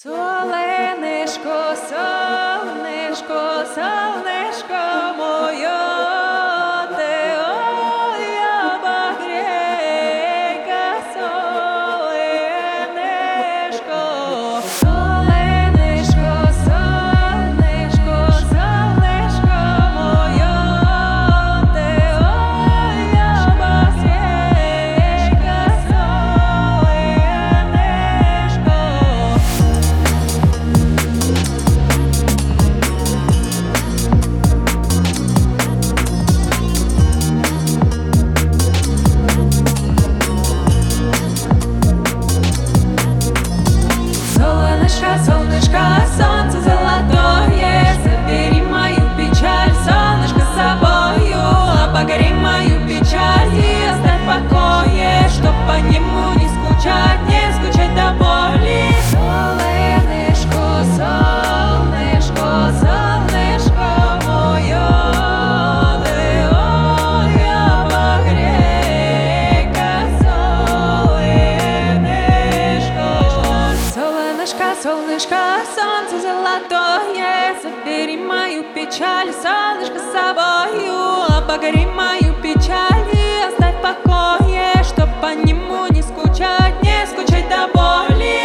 Соленишко, сонечко, сонечко моє, ти моя багрейка, соленишко. Соленишко, сонечко, сонечко моє, ти моя багрейка, соленишко. Солнышко, солнышко, солнце золотое, забери мою печаль, солнышко, с собою, обогрей мою печаль и оставь в покое, чтоб по нему не скучать до боли. Солнышко, солнышко, солнышко мое, ты моя багрейка, солнышко. Солнышко, солнышко, солнце золотое, забери мою печаль, солнышко, с собою, обогрей мою печаль и оставь в покое, чтоб по нему не скучать до боли.